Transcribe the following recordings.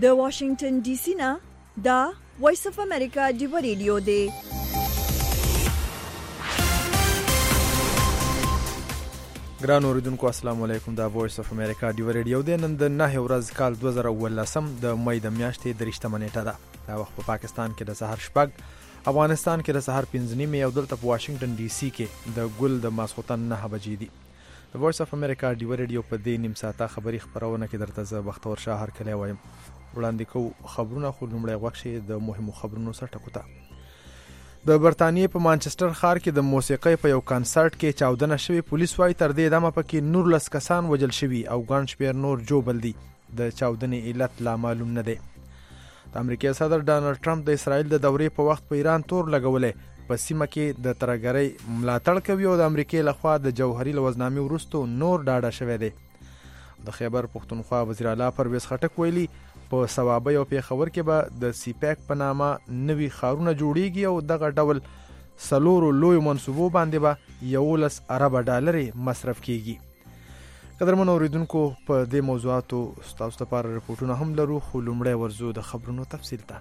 د واشنگټن ډي سي نه دا وایس اف امریکا ډیو ریډیو دی. ګران اوریدونکو السلام علیکم. دا وایس اف امریکا ډیو ریډیو دی. نن د 9 ورځ کال 2018 د مې د میاشتې 3 نیټه ده. دا وخت په پاکستان کې د سحر شپږ، افغانستان کې د سحر 5 نیمه او دلته په واشنگټن ډي سي کې د ګل د ماسخوتن 9 بجې دي. د وایس اف امریکا ډیو ریډیو په دې نیم ساعته خبري خبرونه کې درته زه بختور شاه هر کله وایم. وړاندې کوو خبرونه، خو لومړی وخت د مهمو خبرونو سره ټکوته. د برتانیې په مانچستر ښار کې د موسیقۍ په یو کنسرت کې چاودنه شوې. پولیس وايي تر دې دمه پکې 19 کسان وژل شوي او ګڼ شمېر نور جوبل دي. د چاودنې علت لا معلوم نه دی. د امریکا صدر ډانلډ ټرمپ د اسرائیل د دورې په وخت په ایران تور لګولې. په سیمه کې د ترهګرۍ ملاتړ کوي او د امریکا لخوا د جوهري لوزنامې وروسته نور ډاډه شوی دی. د خیبر پښتونخوا وزیر اعلی پرویز خټک ویلي په ثوابۍ او پیښور کې به د سی پیک په نامه نوي ښارونه جوړیږي او دغه ډول 4 لوی منصوبو باندې به 11 ارب ډالر مصرف کیږي. قدرمن اوریدونکو په دې موضوعاتو تاسو لپاره رپورټونه هم لرو، خو لومړی ورزو د خبرونو تفصیل ته.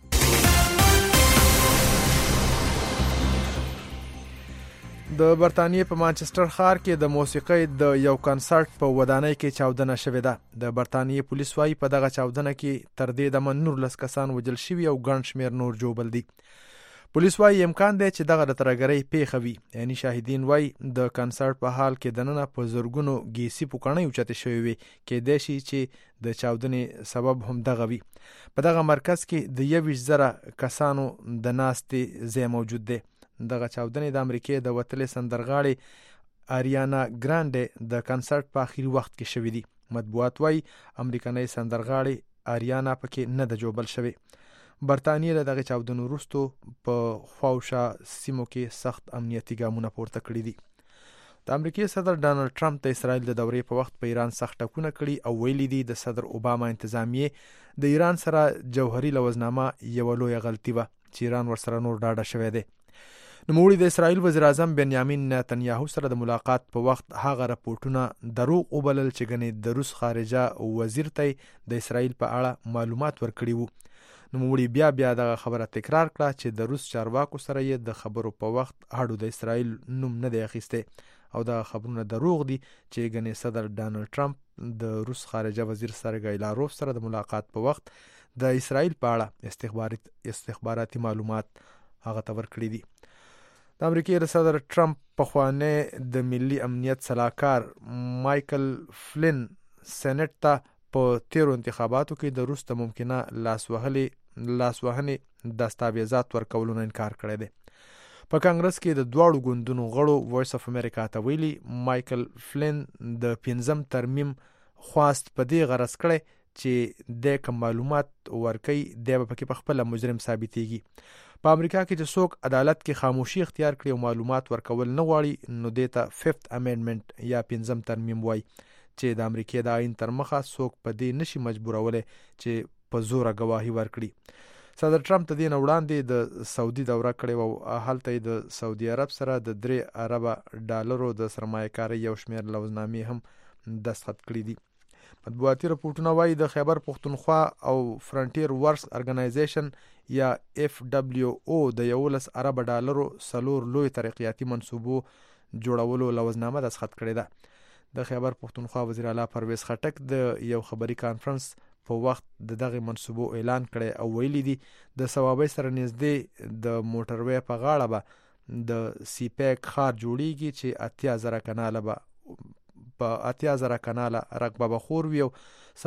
د برتانیې په مانچستر ښار کې د موسیقۍ د یو کنسرت په ودانۍ کې چاودنه شوې ده. د برتانیې پولیس وايي په دغه چاودنه کې تر دې دمه 19 کسان وژل شوي او ګڼ شمېر نور جوبل دي. پولیس وايي امکان دی چې دغه د ترهګرۍ پیښه وي. یعنی شاهدین وايي د کنسرت په حال کې دننه په زرګونو ګیسي پوکڼۍ اوچتې شوې وي. کېدای شي چې د چاودنې سبب هم دغه وي. په دغه مرکز کې د 21,000 کسانو د ناستې ځای موجود دی. دغه چاودنې د امریکې د وتلې سندرغاړې آریانا ګرانډې د کنسرت په اخري وخت کې شوې دي. مطبوعات وايي امریکایي سندرغاړې آریانا پکې نه د جوبل شوې. برتانیې له دغه چاودنو وروسته په خواوشا سیمو کې سخت امنیتي ګامونه پورته کړي دي. د امریکې صدر ډانلډ ټرمپ د اسرائیل د دورې په وخت په ایران سخت ټکونه کړي او ویلي دي د صدر اوباما انتظامیه د ایران سره جوهري لوزنامه یو لوی غلطي وه چې ایران ورسره نور ډاډه شوی دی. نوموړي د اسرائیل وزیر اعظم بنیامین نتنیاهو سره د ملاقات په وخت هغه راپورټونه دروغ وبلل چې ګنې د روس خارجه وزیر ته د اسرائیل په اړه معلومات ورکړي وو. نوموړي بیا دغه خبره تکرار کړه چې د روس چارواکو سره یې د خبرو په وخت اړو د اسرائیل نوم نه دی اخیسته او دا خبرونه دروغ دي چې ګنې صدر ډانلډ ټرمپ د روس خارجه وزیر سرګی لاروف سره د ملاقات په وخت د اسرائیل په اړه استخباراتي معلومات هغه ته ورکړي دي. د امریکای صدر ټرمپ پخوانی د ملي امنیت صلاحکار مایکل فلین سېنات ته په تیرو انتخاباتو کې د روس د ممکنه لاسوهنې دستاویزات ورکولو نه انکار کړی دی. په کانګرس کې د دواړو ګوندونو غړو وایس اف امریکا ته ویلي مایکل فلین د 5م ترمیم خواست په دې غرض کړی چې د کوم معلومات ورکړي د په خپل مجرم ثابتېږي. په امریکا کې چې څوک عدالت کې خاموشي اختیار کړي او معلومات ورکول نه غواړي نو دیته 5th امندمنت یا 5م ترمیم وایي چې د امریکا د آئین تر مخه څوک په دې نشي مجبورولای چې په زوره گواهی ورکړي. صدر ټرمپ د دې نه وړاندې د سعودي دوره کړې او هلته د سعودي عرب سره د 3 ارب ډالرو د سرمایه‌کارۍ یو شمېر لوزنامې هم دستخط کړې دي. مطبوعاتي رپورټونه وايي د خیبر پښتونخوا او فرنټیر ورکس ارګنایزیشن یا FWO د 11 ارب ډالرو 4 لوی ترقیاتي منصوبو جوړولو لوزنامه دستخط کړې ده. د خیبر پښتونخوا وزیر اعلی پرویز خټک د یو خبري کانفرنس په وخت دغه منصوبو اعلان کړي او ویلي دي د ثوابۍ سره نږدې د موټروي په غاړه به د سی پیک ښار جوړیږي چې 80,000 کناله به په 80,000 کناله رقبه بخور وي او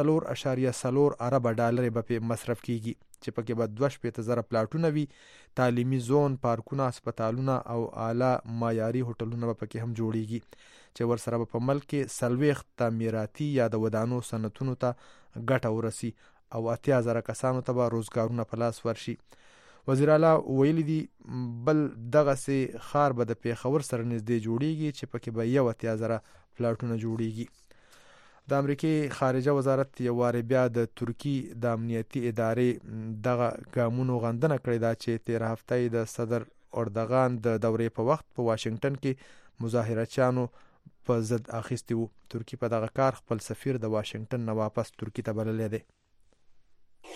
4.4 ارب ډالر به په مصرف کیږي چې پکې به 2,000 پلاټونه وي، تعلیمي زون، پارکونه، هسپتالونه او اعلی معیاري هوټلونه به پکې هم جوړیږي چې ورسره په ملک کې 40 تعمیراتي یا د ودانو صنعتونو ته ګټه ورسي او 80,000 کسانو ته به روزګارونه په لاس ورشي. وزیر اعلی ویلي دي بل دغه سي خار به د پیښور سره نږدې جوړیږي چې پکې به 80,000 پلاټونه جوړیږي. د امریکای خارجه وزارت یو واره بیا د ترکی د امنیتي ادارې دغه ګامونو غندنه کړې ده چې 13 هفته د صدر اردوغان د دورې په وخت په واشنگټن کې مظاهرچیانو په ضد اخیستی وو. ترکی په دغه کار خپل سفیر د واشنگټن نه واپس ترکی ته بللی دی.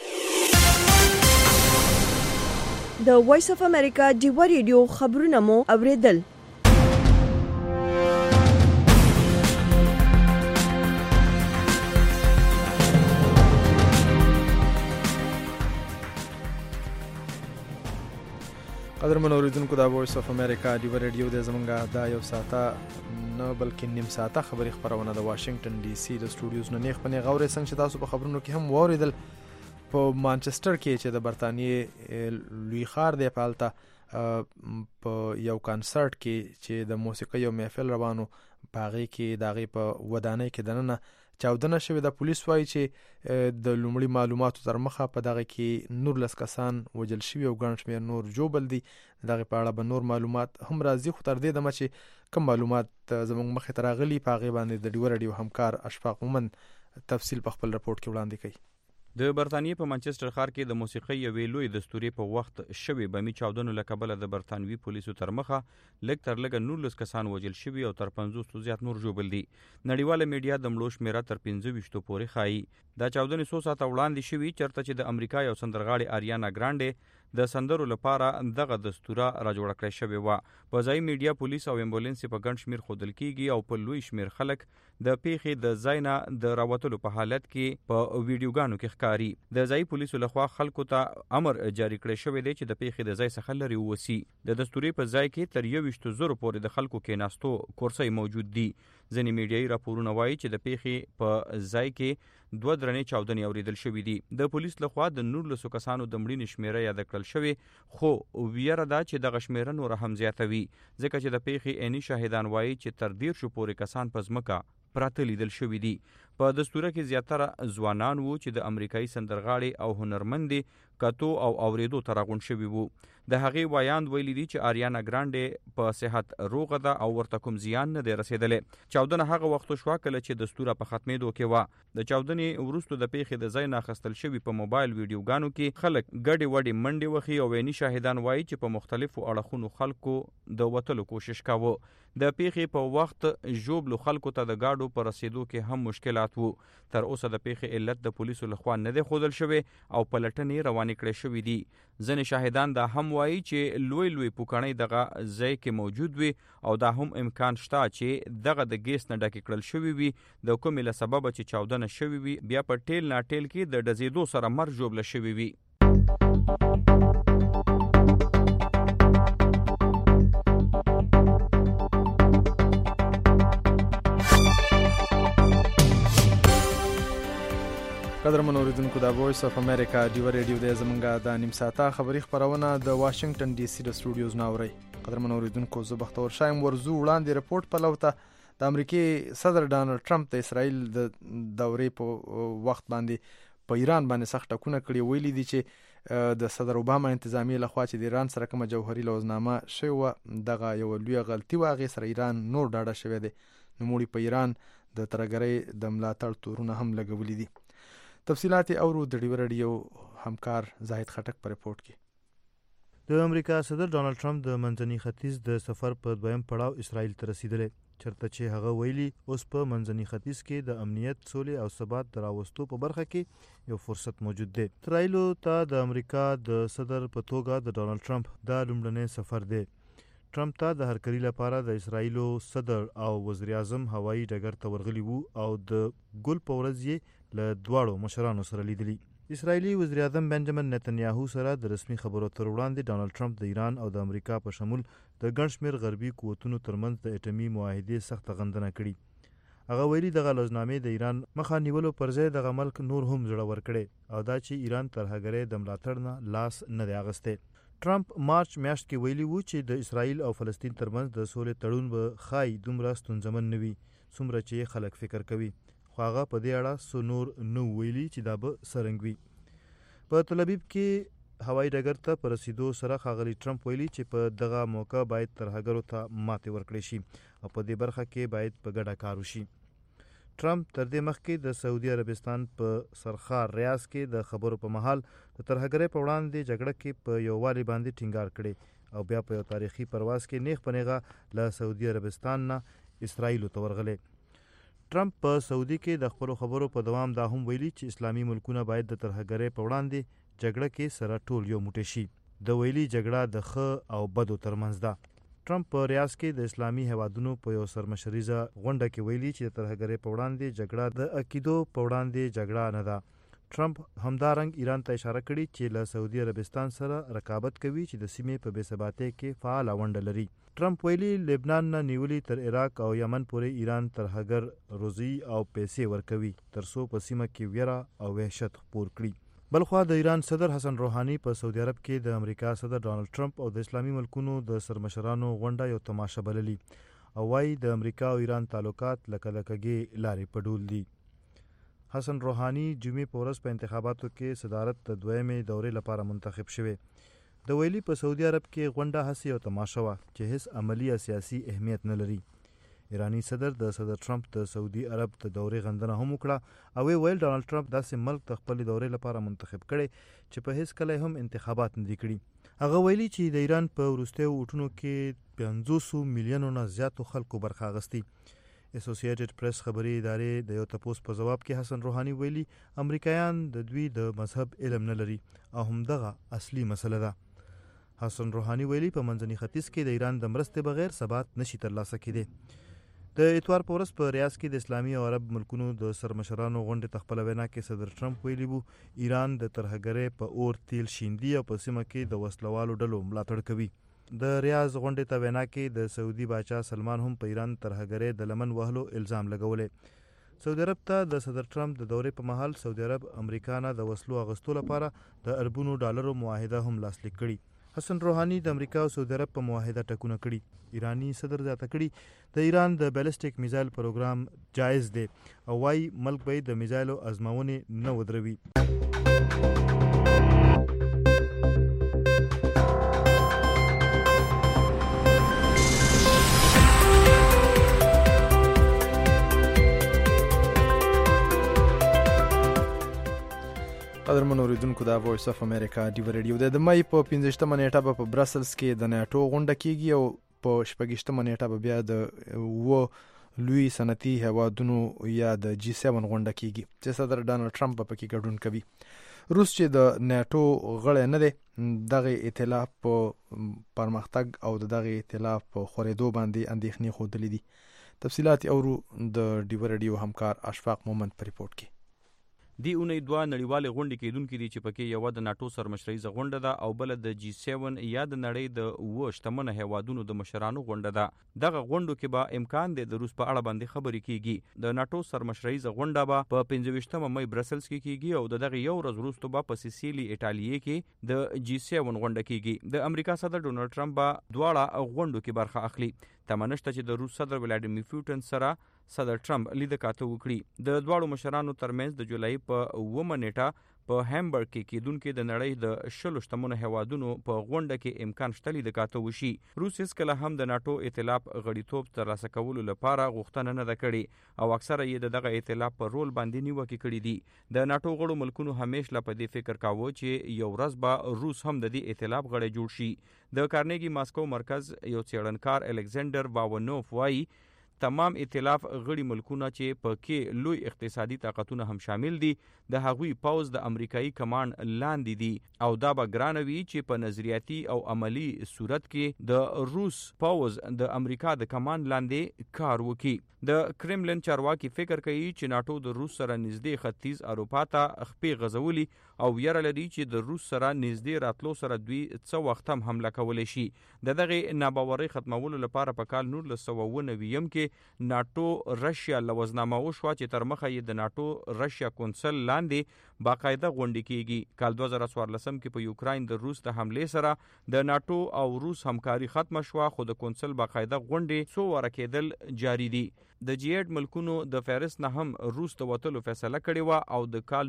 د وایس اف امریکا ډیوه ریډیو خبرونه مو اوریدل. قدرمن اوریدونکو دا وایس اف امریکا ډیوه ریډیو د زمونږه دا یو ساعته نه بلکې نیم ساعته خبري خبرونه د واشنگټن ډي سي د سټوډیوز نه نیغ پنې غوړې څنګه چې تاسو په خبرونو کې هم واوریدل په مانچستر کې چې د برتانیې لوی ښار دی په یو کانسرت کې چې د موسیقۍ یو محفل روانو پاغي کې داغي په ودانۍ کې دننه چاودنه شوې د پولیس وایي چې د لومړي معلوماتو تر مخه په دغه کې 19 کسان وجل شوي او ګڼ شمېر نور جوبل دي. دغه په اړه به نور معلومات هم راځي خو تر دې دمه چې کوم معلومات زموږ مخې ته راغلي په هغې باندې د ډیوه ریډیو همکار اشفاق مومن تفصیل په خپل رپورټ کې وړاندې کوي. د برتانیې په مانچستر ښار کې د موسیقۍ یوې لوی دستورې په وخت شوې بمي چاودنو له کبله د برتانوي پولیسو تر مخه لږ تر لږه 19 کسان وژل شوي او تر 50 زیات نور ژوبل دي. نړیواله میډیا د مړو شمېره تر 25 پورې ښایي. دا چاودنې څو ساعته وړاندې شوي چېرته چې د امریکا یو سندرغاړې آریانا ګرانډې د سندرو لپاره دغه دستوره راجوړه کړې شوې وه. په ځایي میډیا پولیس او امبولانس په ګڼ شمېر ښودل کیږي او په لوی شمېر خلک د پیښې د ځای نه د راوتلو په حالت کې په ویډیوګانو کې ښکاري. د ځایي پولیسو لخوا خلکو ته امر جاری کړی شوی دی چې د پیښې د ځای څخه لرې ووسي. د دستورې په ځای کې تر 21,000 پورې د خلکو کېناستو کورسۍ موجود دي. ځینې میډیایي راپورونه وایي چې د پیښې په ځای کې 2 درنې چاودنې اوریدل شوې دي. د پولیس لخوا د 19 کسانو د مړینې شمېره یاد کړل شوې خو ویره ده چې دغه شمېره نور هم زیاتوي ځکه چې د پیښې عیني شاهدان وایي چې تر 13 پورې کسان په ځمکه پراته لیدل شوي دي. په دستوره کې زیاتره ځوانان وو چې د امریکایي سندرغاړي او هنرمندې کتو او اوریدو ته راغونډ شوي وو. د هغې وایاند ویلي دي چې آریانا ګرانډې په صحت روغه ده او ورته کوم زیان نه دی رسېدلی. چاودنه هغه وخت شوه کله چې دستوره په ختمېدو کې وه. د چاودنې وروسته د پیښې د ځای نه اخیستل شوي په موبایل ویډیوګانو کې خلک ګډې وډې منډې وهي او عیني شاهدان وایي چې په مختلفو اړخونو خلکو د وتلو کوشش کاوه. د پیښې په وخت ژوبلو خلکو ته د ګاډو په رسېدو کې هم مشکلات وو. تر اوسه د پیښې علت د پولیسو لخوا نه دی ښودل شوی او پلټنې روانې کړې شوې دي. ځینې شاهدان دا هم وایي چې لوی پوکڼۍ دغه ځای کې موجود وي او دا هم امکان شته چې دغه د ګیس نه ډکې کړل شوي وي د کومې له سببه چې چاودنه شوې وي بیا په ټیل ناټیل کې د ډزېدو سره مرګ ژوبله شوي وي. قدرمن اوریدونکو دا وایس اف امریکا ډیوه ریډیو د زمونږه د نیم ساعته خبري خبرونه د واشنگټن ډي سي د سټوډیوز نه اوري. قدرمن اوریدونکو زه بختور شایم ورزو وړاندې رپورټ په لوته د امریکای صدر ډانلډ ټرمپ د اسرائیل د دورې په وخت باندې په ایران باندې سخت ټکونه کړي. ویلي دي چې د صدر اوباما انتظامیه لخوا چې د ایران سره کومه جوهري لوزنامه شوی و دغه یو لوی غلطي و هغې سره ایران نور ډاډه شوی دی. نوموړي په ایران د ترهګرۍ د ملاتړ تورونه هم لګولي دي. تفصیلات اورو د ډیوه ریډیو همکار زاهد خټک په رپورټ کې. د امریکا صدر ډانلډ ټرمپ د منځني ختیځ د سفر په دویم پړاو اسرائیل ته رسیدلی چرته چې هغه ویلي اوس په منځني ختیځ کې د امنیت سولې او ثبات د راوستو په برخه کې یو فرصت موجود دی. اسرائیلو ته د امریکا د صدر په توګه د ډانلډ ټرمپ دا لومړنی سفر دی. ټرمپ ته د هرکلي لپاره د اسرائیلو صدر او وزیر اعظم هوایي ډګر ته ورغلي وو او د ګل په ورځ یې له دواړو مشرانو سره لیدلي. اسرائیلي وزیر اعظم بنجامین نتنیاهو سره د رسمي خبرو تر وړاندې ډانلډ ټرمپ د ایران او د امریکا په شمول د ګڼ شمېر غربي قوتونو ترمنځ د اټومي معاهدې سخته غندنه کړې. هغه ویلي دغه لوزنامې د ایران مخه نیولو پر ځای دغه ملک نور هم زړه ورکړی او دا چې ایران ترهګرۍ د ملاتړ نه لاس نه دی اخیستی. ټرمپ مارچ میاشت کې ویلي وو چې د اسرائیل او فلسطین ترمنځ د سولې تړون به ښایي دومره ستونزمن نه وي څومره چې خلک فکر کوي. خو هغه په دې اړه څه نور نه ویلي چې دا به څرنګه وي. په تل ابیب کې هوایي ډګر ته په رسیدو سره ښاغلي ټرمپ ویلي چې په دغه موقع باید ترهګرو ته ماتې ورکړې شي او په دې برخه کې باید په ګډه کار وشي. ټرمپ تر دې مخکې د سعودي عربستان په سرخار ریاض کې د خبرو په مهال د ترهګرۍ په وړاندې جګړه کې په یووالي باندې ټینګار کړی او بیا په یو تاریخي پرواز کې نیغ په نیغه له سعودي عربستان نه اسرائیلو ته ورغلی. ټرمپ په سعودي کې د خپلو خبرو په دوام دا هم ویلي چې اسلامي ملکونه باید د ترهګرۍ په وړاندې جګړه کې سره ټول یو موټی شي. د ویلي جګړه د ښه او بدو ترمنځ ده. ټرمپ په ریاض کې د اسلامي هیوادونو په یو سرمشریزه غونډه کې ویلي چې د ترهګرۍ په وړاندې جګړه د عقیدو په وړاندې جګړه نه ده. ټرمپ همدارنګ ایران ته اشاره کړې چې له سعودي عربستان سره رقابت کوي چې د سیمې په بېثباتۍ کې فعاله ونډه لري. ټرمپ ویلي لبنان نه نیولي تر عراق او یمن پورې ایران ترهګر روزي او پیسې ورکوي ترڅو په سیمه کې ویره او وحشت خپور کړي. بلخوا د ایران صدر حسن روحاني په سعودي عرب کې د امریکا صدر ډانلډ ټرمپ او د اسلامي ملکونو د سرمشرانو غونډه یو تماشه بللي او وايي د امریکا او ایران تعلقات لکه د کږې لارې په ډول دي. حسن روحاني جمعې په ورځ په انتخاباتو کې صدارت د دویمې دورې لپاره منتخب شوی. د ویلي په سعودي عرب کې غونډه هسې یو تماشه وه چې هیڅ عملی یا سیاسي اهمیت نه لري. ایرانی صدر د صدر ټرمپ د سعودي عرب د دورې غندنه هم وکړه او ویل ډانلډ ټرمپ داسې ملک د خپل دورې لپاره منتخب کړي چې په هیڅ کله هم انتخابات نه دي کړي. هغه ویلي چې د ایران په وروستیو وټونو کې 500 میلیونو نه زیاتو خلکو برخه اخیستي. اسوسییټډ پریس خبري ادارې د یو تپوس په جواب کې حسن روحاني ویلي امریکایان د دوی د مذهب علم نه لري او همدغه اصلي مسله ده. حسن روحاني ویلي په منځني ختیځ کې د ایران د مرستې بغیر ثبات نشي ترلاسه کېدی. د اتوار په ورځ په ریاض کې د اسلامي او عرب ملکونو د سرمشرانو غونډې ته خپله وینا کې صدر ټرمپ ویلي وو ایران د ترهګرۍ په اور تیل شیندي او په سیمه کې د وسلوالو ډلو ملاتړ کوي. د ریاض غونډې ته وینا کې د سعودي باچا سلمان هم په ایران ترهګرۍ د لمن وهلو الزام لګولې. سعودي عرب ته د صدر ټرمپ د دورې په مهال سعودي عرب امریکا نه د وسلو اغوستو لپاره د اربونو ډالرو معاهده هم لاسلیک کړي. حسن روحاني د امریکا او سعودي عرب په معاهده ټکونه کړي. ایرانی صدر زیاته کړي د ایران د بیلسټیک میزایل پروګرام جایز دی او وايي ملک به د میزایلو ازموونې نه ودروي. قدرمن اوریدونکو دا وایس اف امریکا ډیو ریډیو د مې په 15مه نیټه په برسلز کې د ناتو غونډه کیږي او په 16مه نیټه به بیا د لوی صنعتي هیوادونو یا د G7 غونډه کیږي چې صدر ډانلډ ټرمپ په کې ګډون کوي. روس چې د ناتو غړی نه دی دغه ائتلاف په پرمختګ او دغه ائتلاف په خورېدو باندې اندېښنې ښودلې دي. تفصیلات اورو د ډیو ریډیو همکار اشفاق مومند په ریپورت کې. دی اونۍ دوه نړیوالې غونډې کېدونکې دي چې پکې یوه د ناټو سرمشریزه غونډه ده او بله د G7 یا د نړۍ د 7 شتمنو هیوادونو د مشرانو غونډه ده. دغه غونډو کې به امکان دی د روس په اړه باندې خبرې کیږي. د ناټو سرمشریزه غونډه به په 25مه مې برسلز کې کیږي او دغه یو ورځ وروسته به په سیسیلی ایټالیې کې د G7 غونډه کیږي. د امریکا صدر ډونالډ ټرمپ به دواړه غونډو کې برخه اخلي. تمنشته چې د روس صدر ولادیمیر پوتین سره صدر ټرمپ لیده کاته وکړي. د دواړو مشرانو ترمنځ د جولای په 9مه نیټه په هامبرګ کې کېدونکې د نړۍ د 10 شتمنو هیوادونو په غونډه کې امکان شته لیده کاته وشي. روس هیڅکله هم د ناټو ائتلاف غړیتوب ترلاسه کولو لپاره غوښتنه نه ده کړې او اکثره یې دغه ائتلاف په رول باندې نیوکې کړې دي. د ناټو غړو ملکونو همیشه په دې فکر کاوه چې یو ورځ به روس هم د دې ائتلاف غړی جوړ شي. د کارنیګي ماسکو مرکز یو څېړنکار الکساندر واونوف وایي تمام ائتلاف غړي ملکونه چې په کې لوی اقتصادي طاقتونه هم شامل دي د هغوی پوز د امریکایي کمانډ لاندې دي او دا به ګرانه وي چې په نظریاتي او عملی صورت کې د روس پوز د امریکا د کمانډ لاندې کار وکړي. د کرملن چارواکي فکر کوي چې ناټو د روس سره نږدې ختیځ اروپا ته خپې غځولي او یره لري چې د روس سره نږدې راتلو سره دوی څه وخت هم حمله کولی شي. دغه ناباورۍ ختمولو لپاره په کال 1999 کې ناټو رشیا لوزنامه وشوه چې تر مخه یې د ناټو رشیا کونسل لاندې باقاعده غونډې کیږي. کال 2014 کې په یوکراین د روس د حمله سره د ناټو او روس همکاري ختم شوه خو د کونسل باقاعده غونډې څو واره کېدل جاری دي. د G8 ملکونو د فهرست نه هم روس ته وتلو فیصله کړې وه او د کال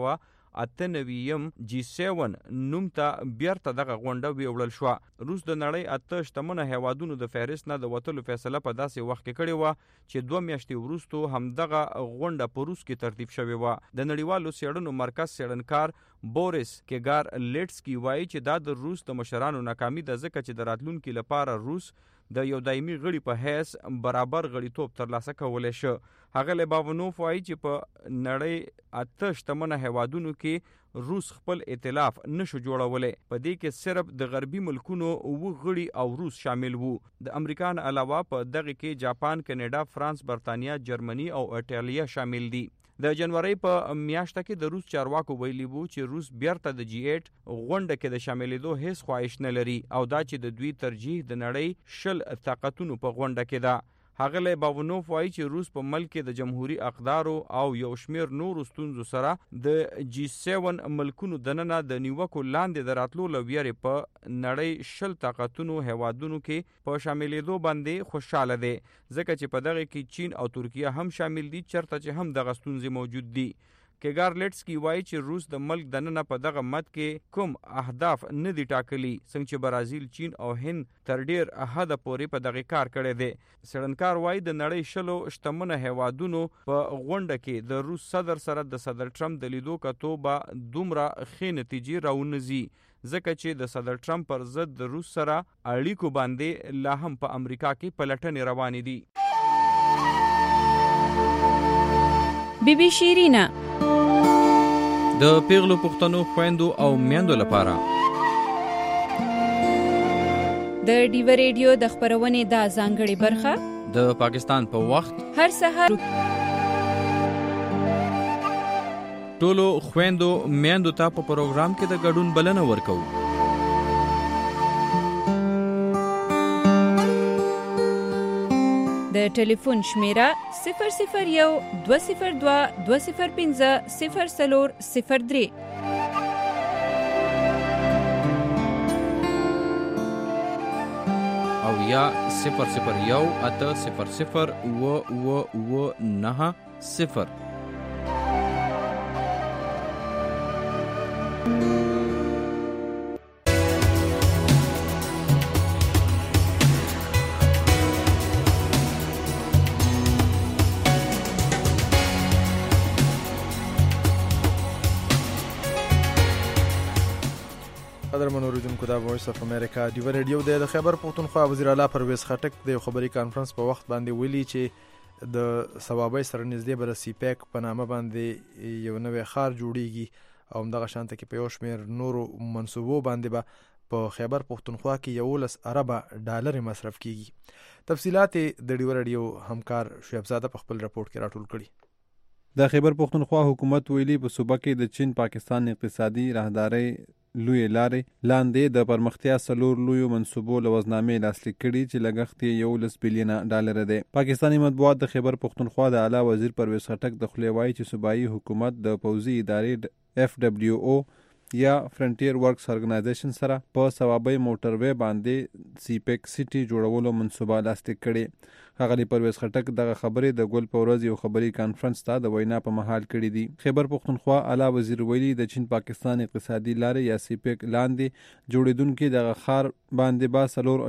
1998 G7 نوم ته بیرته دغه غونډه ویوړل شوه. روس د نړۍ 8 شتمنو هیوادونو د فهرست نه د وتلو فیصله په داسې وخت کې کړې وه چې 2 میاشتې وروسته همدغه غونډه په روس کې ترتیب شوې وه. د نړیوالو څېړنو مرکز څېړنکار بوریس کیګار لیټسکی وایي چې دا د روس د مشرانو ناکامي ده ځکه چې د راتلونکي لپاره روس د یو دایمي غړي په حیث برابر غړیتوب ترلاسه کولی شو. هغه لیباونوف وایي چې په نړۍ 8 شتمنه هیوادونو کې روس خپل ائتلاف نشو جوړولی. په دې کې صرف د غربي ملکونو 9 غړي او روس شامل وو. د امریکا نه علاوه په دغه کې جاپان، کینیډا، فرانس، برتانیا، جرمني او ایټالیا شامل دي. د جنوري په میاشته کې د روس چارواکو ویلي وو چې روس بیرته د G8 غونډه کې د شاملېدو هیڅ خواهش نه لري او دا چې د دوی ترجیح د نړۍ 10 طاقتونو په غونډه کې ده. هغه لیباونوف وایي چې روس په ملک کې د جمهوریت اقدارو او یو شمیر نورو ستونزو سره د G7 ملکونو دننه د نیوکو لاندې د راتلو لویارې په نړۍ 10 طاقتونو هیوادونو کې په شاملېدو باندې خوشاله دي، ځکه چې په دغه کې چین او ترکیه هم شامل دي، چرته چې هم دغه ستونزې موجود دي. کیګارلیټسکی وایي چې روس د ملک دننه په دغه مد کې کوم اهداف نه دي ټاکلي، څنګه چې برازیل، چین او هند تر ډیر حد پورې په دغه کار کړی دی. سړنکار وایي د نړۍ 10 شتمنه هیوادونو په غونډه کې د روس صدر سره د صدر ټرمپ د لیدو کتو به دومره ښې نتیجې راونځي، ځکه چې د صدر ټرمپ پر ضد د روس سره اړیکو باندې لا هم په امریکا کې پلټنې روانې دي. بی بی شیرینا د پیغلو پښتنو خويندو او میندو لپاره د ډیو ریډیو د خبرونې د ځانګړي برخه د پاکستان په وخت هر سحر ټولو خويندو میندو ته په پروګرام کې د ګډون بلنه ورکو. د ټلیفون شمیره 001-202-205-0403 او یا 001-800-990. قدرمن اوریدونکو دا وایس اف امریکا ډیو ریډیو د خیبر پختونخوا وزیر اعلی پرویز خټک د خبري کانفرنس په وخت باندې ویلي چې د ثوابي سره نږدې بر سی پیک په نامه باندې یو نوې خار جوړیږي او دغه شانته کې په یو شمیر نورو منصوبو باندې په خیبر پختونخوا کې $11 ارب مصرف کیږي. تفصيلات د ډیو ریډیو همکار شعیب زاده په خپل رپورت کې راټول کړي. د خیبر پختونخوا حکومت ویلي په صوبه کې د چین پاکستان اقتصادي راهداري لوی لارې لاندې د پرمختیا سلور لوی منصوبو لوزنامې لاسلیک کړي چې لګښت یې $11 بلین دی. پاکستانی مطبوعات د خیبر پختونخوا د اعلی وزیر پرویز خټک د خولې وایي چې صوبایي حکومت د پوځي ادارې FWO یا فرنټیر ورکس ارګنایزیشن سره په ثوابي موټروي باندې سی پیک سټي جوړولو منصوبه لاسلیک کړي. ښاغلي پرویز خټک دغه خبرې د ګل په ورځ یو خبري کانفرنس ته د وینا په مهال کړي دي. خیبر پختونخوا اعلی وزیر ویلي د چین پاکستان اقتصادي لارې یا سی پیک لاندې جوړیدونکو دغه خار باندې با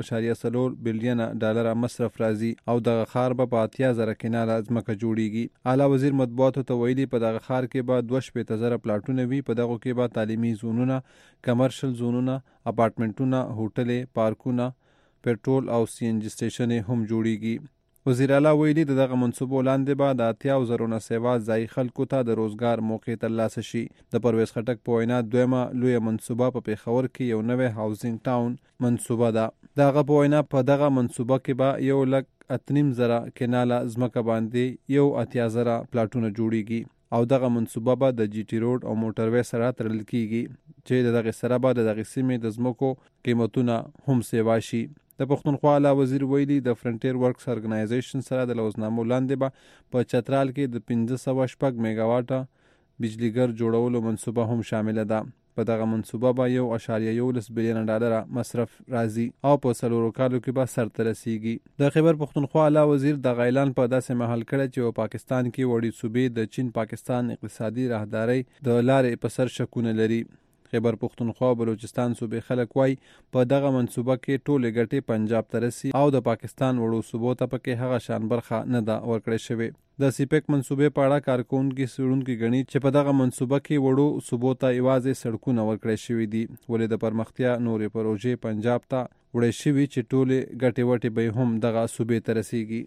$4.4 بلین مصرف راځي او دغه خار به 80,000 کناله ځمکه جوړیږي. اعلی وزیر مطبوعاتو ته ویلي په دغه خار کې به 2,000 پلاټونه وي، په دغه کې به تعلیمي زونونه، کمرشل زونونه، اپارټمنټونه، هوټلې، پارکونه، پټرول او CNG سټیشن هم جوړیږي. وزیر اعلی ویلي دغه منصوبو لاندې به د 80,000 نه سیوا ځای خلکو ته د روزګار موقع ترلاسه شي. د پرویز خټک په وینا دویمه لوی منصوبه په پیښور کې یو نوې هاوزینګ ټاون منصوبه ده. دغه په وینا په دغه منصوبه کې به 1,800,000 کناله ځمکه باندې 80,000 پلاټونه جوړیږي او دغه منصوبه به د جی ټی روډ او موټروي سره تړل کیږي چې دغه سره به دغه سیمې د ځمکو قیمتونه هم سیوا شي. د پښتونخوا اعلی وزیر ویلي د فرنټیر ورکس ارګنایزیشن سره د لوزنامو لاندې به په چترال کې د 506 میگاواټه بجلیګر جوړولو منصوبه هم شامل ده. په دغه منصوبه به $1.11 بلین مصرف راځي او په 4 کالو کې به سرته رسیږي. د خیبر پختونخوا اعلی وزیر د اعلان په داسې مهال کړی چې په پاکستان کې وړي صوبې د چین پاکستان اقتصادي راهداري د لارې په سر شکونه لري. خیبر پختونخوا او بلوچستان صوبې خلک وای په دغه منصوبه کې ټولې ګټې پنجاب ته رسي او د پاکستان وړو صوبو ته پکې هغه شان برخه نه ده ورکړې شوې. د سیپیک منصوبې په اړه کارکونکي څېړونکي ګڼي چې په دغه منصوبه کې وړو صوبو ته یوازې سړکونه ورکړې شوي دي، ولې د پرمختیا نورې پروژې پنجاب ته وړی شوي چې ټولې ګټې وټې به هم دغه صوبې ته رسیږي.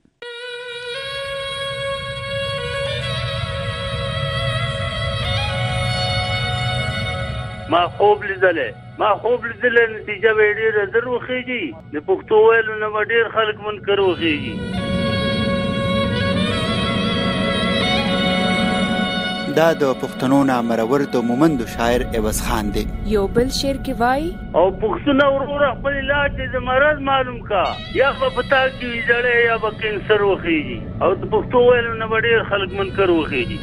ما خوب لیدلې نتیجه به ډېره زر وخېږي. د پښتو ویلو نه به ډېر خلک منکر وخېږي. دا د پښتنو نامرور د مومندو شاعر عوض خان دی. یو بل شعر کې وای او پښتون ورور خپل علاج د مرض معلوم کا، یا په پتا کې ویځړې یا به کینسر وخېږي. او د پښتو ویلو نه به ډېر خلک منکر وخېږي.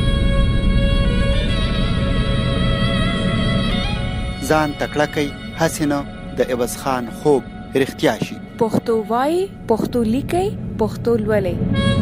ځان تکړه کوي هسې نه د عوض خان خوب رښتیا شي. پښتو وای، پښتو لیکي، پښتو لولي.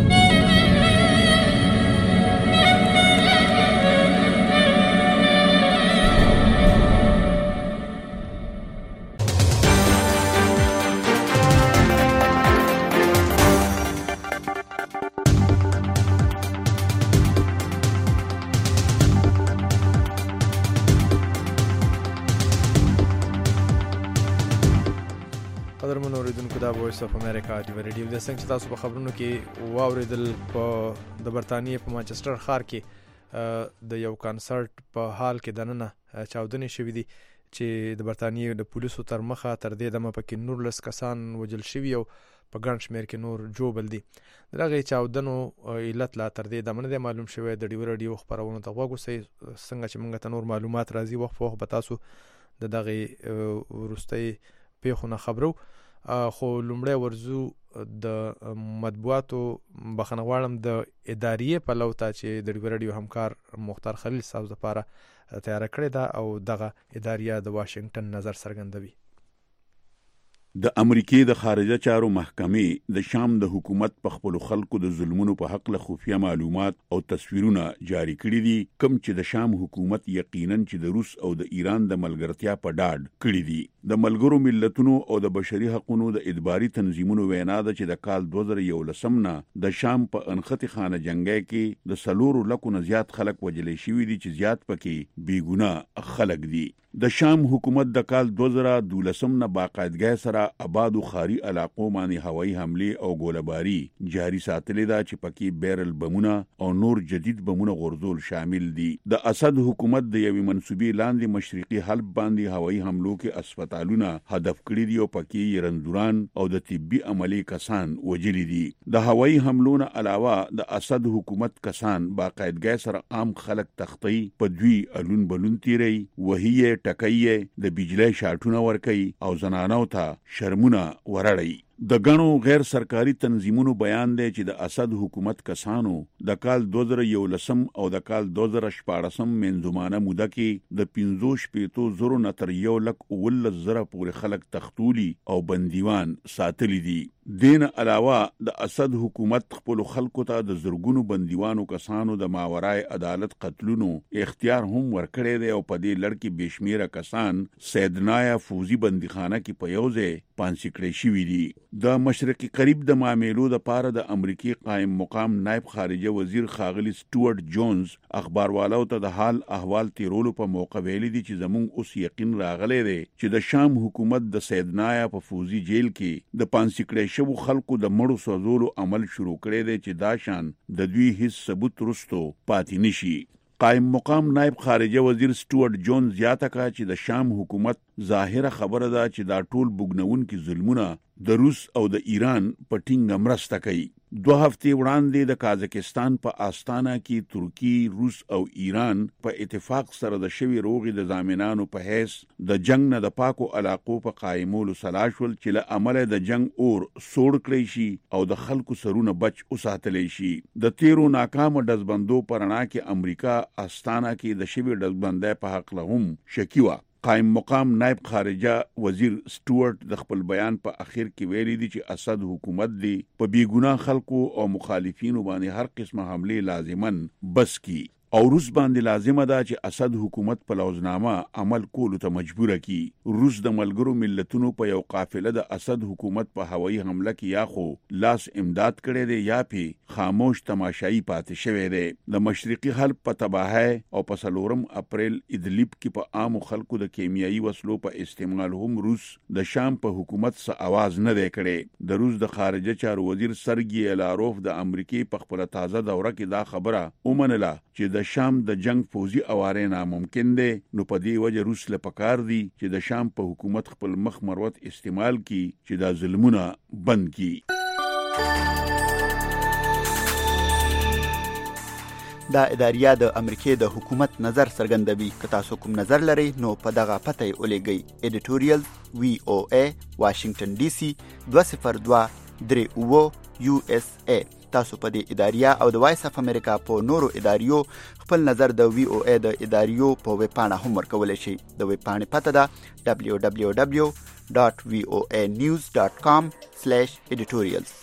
قدرمن اوریدونکو دا وایس اف امریکا ټي ریډیو د څنګه تاسو په خبرونو کې واوریدل په د برتانیې په مانچستر ښار کې د یو کنسرت په حال کې دننه چاودنې شوې دي چې د برتانیې د پولیسو تر مخه تر دې دمه پکې 19 کسان وژل شوي او په ګڼ شمېر کې نور جوبل دي. دغه چاودنو علت لا تر دې دمه نه معلوم شوی. د ډیو رادیو خبرونو ته غوږ وسی څنګه چې موږ ته نور معلومات راځي وخت په وخت به تاسو د دغه وروستۍ پیښو نه خبرو. خو لومړی ورزو د مطبوعاتو بخښنه غواړم د ادارې په لو ته چې د ډیو رادیو همکار مختار خلیل صاحب لپاره تیار کړی دا او دغه ادارې د واشنگټن نظر څرګندوي. د امریکې د خارجه چارو محکمې د شام د حکومت په خپل خلکو د ظلمونو په حق له خفیه معلومات او تصویرونه جاری کړي دي، کوم چې د شام حکومت یقینا چې د روس او د ایران د ملګرتیا په ډاډ کړي دي. د ملګرو ملتونو او د بشري حقوقو د ادباري تنظیمونو وینا ده چې د کال 2011 نه د شام په انختی خانه جنگي کې د 4 لکو نه زیات خلک وژل شوي دي چې زیات پکې بیګناه خلک دي. د شام حکومت د کال 2012 نه باقاعدګۍ سره آباد او خاري علاقو باندې هوایي حمله او ګوله‌باري جاری ساتلې ده چې پکې بیرل بمونه او نور جدید بمونه غورځول شامل دي. د اسد حکومت د یوې منسوبې لاندې مشرقي حلب باندې هوایي حملو کې اسپیټالونه هدف کړي دي او پکې رندوران او د طبي عملي کسان وژلي دي. د هوایي حملو نه علاوه د اسد حکومت کسان باقاعدګۍ سره عام خلک تختی په دوی الون بلون تیری وهي ټکایي د بجلی شاټونه ورکي او زنانو ته شرمونه ورړي. د غنو غیر سرکاري تنظیمونو بیان دی چې د اسد حکومت کسانو د کال 2011 او د کال 2014 منځمانه موده کې د 15,000 نه تر 1,10,000 پورې خلک تختولي او بندیوان ساتلي دي. دین علاوه د اسد حکومت خپل خلکو ته د زرګونو بندیوانو کسانو د ماورای عدالت قتلونو اختیار هم ورکړی دی او په دې لړ کې بشمیره کسان سیدنایا فوزي بندیخانه کې په یوځای پانسي کړی شوي دي. د مشرقي قریب د معاملو د پاره د امریکای قائم مقام نائب خارجه وزیر خاغلی سټوارت جونز اخباروالو ته د حال احوال تیرولو په موقع ویلي دي چې زموږ اوس یقین راغلی دی چې د شام حکومت د سیدنایا په فوزي جیل کې د پانسي کړی شوو خلکو د مړو سوزولو عمل شروع کړی دی چې دا شان د دوی هیڅ ثبوت رستو پاتې نشي. قائم مقام نائب خارجه وزیر سټوارت جونز زیاته کړه چې د شام حکومت ظاهره خبره ده چې دا ټول بوګنونکي ظلمونه د روس او د ایران په ټینګه مرسته کوي. 2 هفتې وړاندې د کازاکستان په آستانه کې ترکی، روس او ایران په اتفاق سره د شوی روغې د ضامنانو په حیث د جنگ نه د پاکو علاقو په قائمولو سلا شول چې له عمله د جنگ اور سوړ کړی شي او د خلکو سرونه بچ وساتلی شي. د تیرو ناکامه ډزبندو پرنا کې امریکا آستانه کې د شوی ډزبندۍ په حق له هم شکی و. قائم مقام نائب خارجه وزیر سټوارت د خپل بیان په اخر کې ویلي دي چې اسد حکومت دی په بیګناه خلکو او مخالفینو باندې هر قسمه حمله لازمن بس کی. او روس باندې لازمه ده چې اسد حکومت په لوزنامه عمل کولو ته مجبور کړي. روس د ملګرو ملتونو په یو قافله د اسد حکومت په هوایي حمله کې یا خو لاس امداد کړي دی یا په خاموش تماشایي پاتې شوی دی. د مشرقي حلب په تباهي او په 4 اپریل ادلب کې په عام خلکو د کیمیاوي وسلو په استعمال هم روس د شام په حکومت څخه आवाज نه دی کړی. د روس د خارجه چارو وزیر سرګي لاروف د امریکای په خپل تازه دوره کې دا خبره ومنله چې د شام د جنگ فوزي اواره ناممکن دی. نو په دې وجه روس له پکار دی چې د شام په حکومت خپل مخ مروت استعمال کی چې دا ظلمونه بند کی. دا اداریه د امریکای د حکومت نظر څرګندوي. که تاسو کوم نظر لرئ نو په دغه پته یې ولېږئ. editorial VOA واشنگټن ډي سي 20238 USA. تاسو په دې اداریه او د وایس اف امریکا په نورو اداریو خپل نظر د VOA د اداریو په ویب پاڼه هم ورکولی شئ. د ویب پاڼې پته ده www.voanews.com/editorials.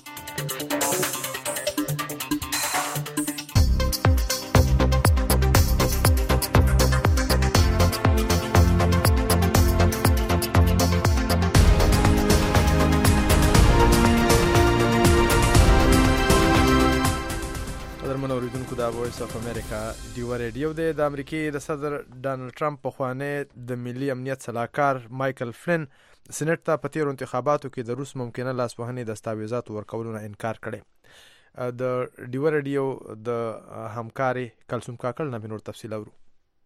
د وایس اف امریکا ډیو ریډیو د امریکای د صدر ډانلډ ټرمپ په خوانه د ملي امنیت صلاحکار مایکل فلن سېنات ته په تیر انتخاباتو کې د روس ممکنه لاسوهنې دستاویزات ورکولو نه انکار کړي. د ډیو ریډیو د همکاري کلثوم کاکل نه نور تفصیل اورو.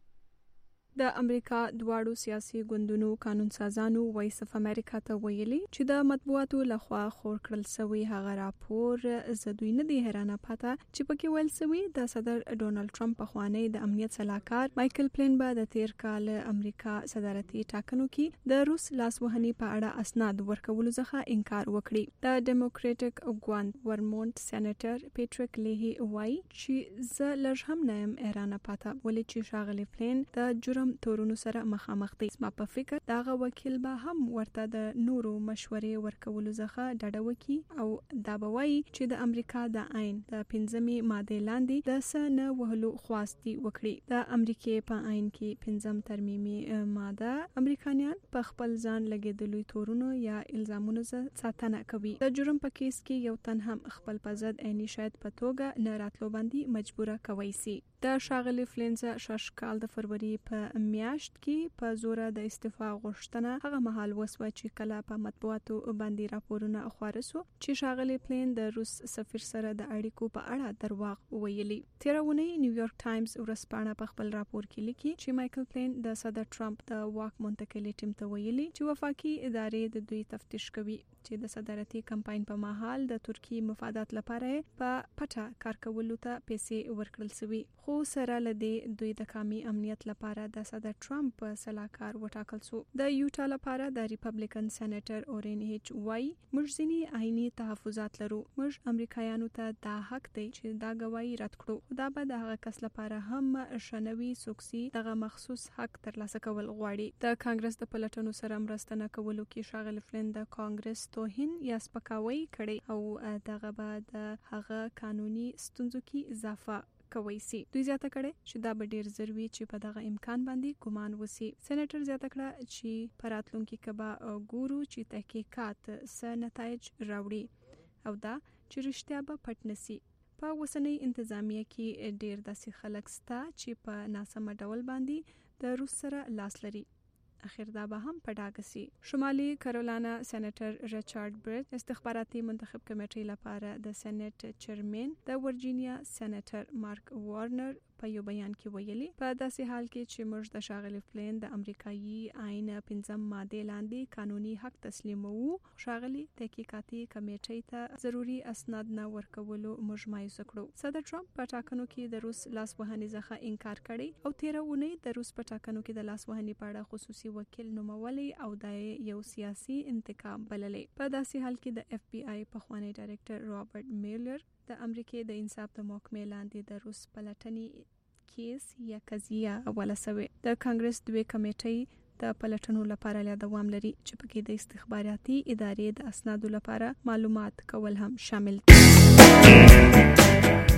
د امریکا دواړو سیاسي ګوندونو قانون سازانو وایس اف امریکا ته ویلي چې د مطبوعاتو لخوا خور کړل سوی هغه راپور زدوی نه دی حیرانه پاته چې پکې ویل سوی د صدر ډونالد ټرمپ په خوانی د امنیت صلاحکار مایکل فلن به د تیر کال امریکا صدارتي ټاکنو کې د روس لاسوهنې په اړه اسناد ورکولو څخه انکار وکړي. د ډیموکراټک ګوند ورمونټ سېنیټر پیټریک لیهي وایي چې زه لږ هم نه یم حیرانه پاته ولې چې ښاغلی فلن د جرم تورونو سره مخامخ دي. ما په فکر داغه وکیل به هم ورته د نورو مشورې ورکولو څخه ډډه وکړي او دا به وایي چې د امریکا د عین د 15مې ماده لاندې د سن وهلو خواستي وکړي. د امریکای په عین کې 15م ترمیمي ماده امریکایان په خپل ځان لګیدلوي تورونو یا الزامونو ساتنه کوي. د جرم په کیس کې یو تن هم خپل په ضد عیني شاید په توګه نه راتلو باندې مجبوره کوي سي. د ښاغلي فلنز شاشکال د فروری په میاشت کې په زوره د استعفا غوښتنه هغه مهال وسوه چې کله په مطبوعاتو باندې راپورونه خپاره سو چې ښاغلي فلن د روس سفیر سره د اړیکو په اړه درواغ ویلي. تیرونه نیویارک ټایمز ورسپانه په خپل راپور کې لیکي چې مایکل فلن د صدر ټرمپ د واک منتقلي ټیم ته ویلي چې وفاقي ادارې د دوی تفتیش کوي چې د صدارتي کمپاین په مهال د ترکی مفادات لپاره په پټه کار کولو ته پیسې ورکړل شوی. خو سره لدی دوی د قومي امنیت لپاره د صدر ټرمپ صلاحکار وټاکل شو. د یوټا لپاره د ریپبلیکن سېنیټر اورین هیچ وای موږ ځینی عیني تحفظات لرو. موږ امریکایانو ته دا حق دی چې دا گواہی رد کړو. دا به د هغه کس لپاره هم شنوي سوکسي دغه مخصوص حق ترلاسه کول غواړي. د کانګرس د پلټنو سره مرسته نه کولو کې ښاغلی فلن د کانګرس توهین یا سپکاوی کړي او دغه به د هغه قانوني ستونزو کې اضافه کوي سي. دوی زیاته کړي چې دا به ډیر ضروري چې په دغه امکان باندې ګمان وسی. سېنیټر زیاته کړه چې پراتلونکو کې به ګورو چې تحقیقات څه نتایج راوړي او دا چې رښتیا به پټ نسی. په وسنۍ انتظامیه کې ډیر داسې خلک ستا چې په ناسمه ډول باندې د روس سره لاس لري. اخر دا به هم پډاګسي. شمالي کارولانا سېنیټر ریچارډ برټ استخباراتي منتخب کمیټې لپاره د سېنیټ چیرمن د ورجینیا سېنیټر مارک وارنر په یو بیان کې ویلي په داسې حال کې چې موږ د ښاغلي فلن د امریکایي عین 15 ماده لاندې قانوني حق تسلیموو ښاغلي تحقیقاتي کمیټې ته ضروری اسناد نه ورکولو موږ مایوس کړو. صدر ټرمپ په ټاکنو کې د روس لاسوهنې څخه انکار کړي او تیرونه د روس په ټاکنو کې د لاسوهنې په اړه خصوصي وکیل نومولي او د یو سیاسي انتقام بللې. په داسې حال کې د FBI په خوانی ډایریکټر رابرټ میلر د امریکای د انصاف د محکمې لاندې د روس پلټنې کیس یا قضیه اوله سوی. د کانګرس دوی کمیټې د پلټنو لپاره لا دوام لري چې پکې د استخباراتي ادارې د اسنادو لپاره معلومات کول هم شامل دي.